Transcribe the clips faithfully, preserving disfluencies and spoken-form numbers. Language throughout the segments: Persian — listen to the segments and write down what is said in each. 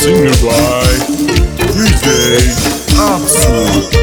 Singer by D J Aksu.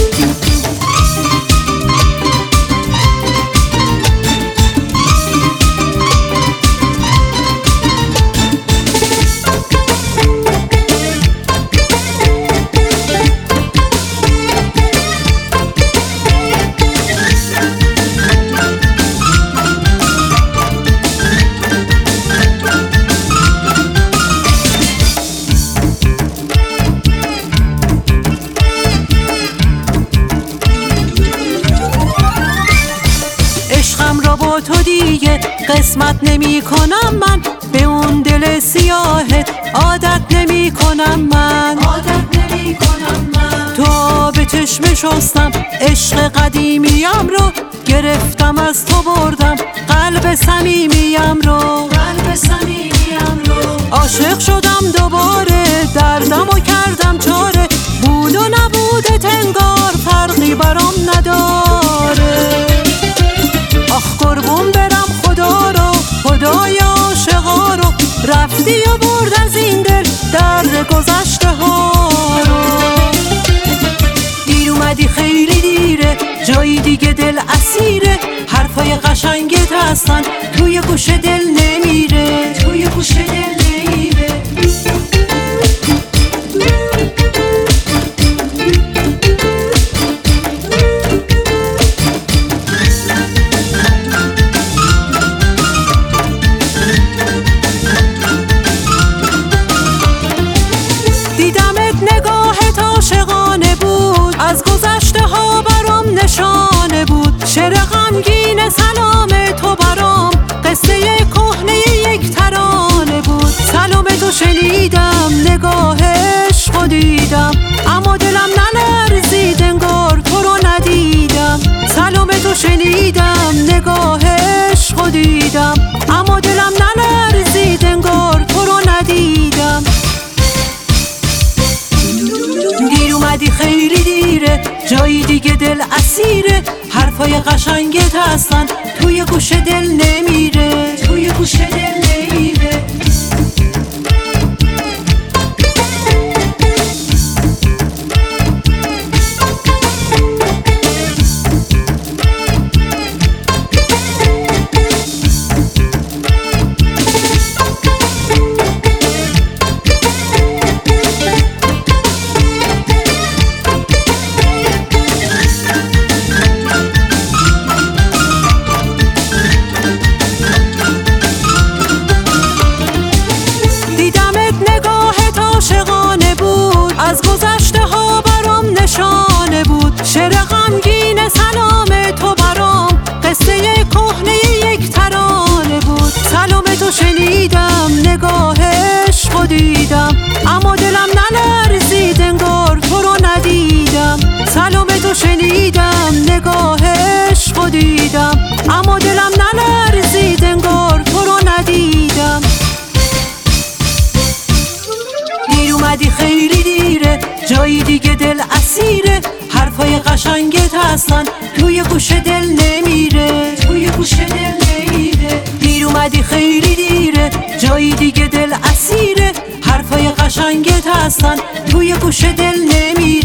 عشقم را با تو دیگه قسمت نمی کنم من، به اون دل سیاهت عادت نمی کنم من، عادت نمی کنم من. تو به چشم شستم عشق قدیمیم رو گرفتم از تو بردم قلب صمیمیم رو، قلب صمیمیم رو. عاشق شدم دوباره دردم و کردم چاره، بود و نبودت انگار فرقی برام نداره. آخ قربون برم خدا رو، خدای عاشقا رو، رفتی و برد از این دل درد گذشته ها رو. دیر اومدی خیلی دیره، جایی دیگه دل اسیره، حرفای قشنگت هستن توی گوش دل نمیره، توی گوش دل نمیره. از گذشته ها برام نشانه بود، شعر غمگین سلام تو برام قصه کهنه یک ترانه بود. سلام تو شنیدم نگاه عشق دیدم، اما دلم نلرزید انگار تو رو ندیدم. سلام تو شنیدم نگاه عشق دیدم، اما دلم نلرزید انگار تو رو ندیدم. دیر اومدی خیلی دیره، جایی دیگه دل اسیره، حرفای قشنگت هستن توی گوش دل نمیره، توی گوش دل نمیره. از گذشته ها برام نشانه بود، شعر غمگین سلام تو برام قصه کهنه یک ترانه بود. سلام تو شنیدم نگاه عشق دیدم، اما دلم نلرزید انگار تو رو ندیدم. سلام تو شنیدم نگاه عشق دیدم، اما دلم نلرزید انگار تو رو ندیدم. دیر اومدی خیلی دیره، جایی دیگه دل اسیره، حرفای قشنگت هستن توی گوش دل نمیره، توی گوش دل نمیره. دیر اومدی خیلی دیره، جایی دیگه دل اسیره، حرفای قشنگت هستن توی گوش دل نمیره.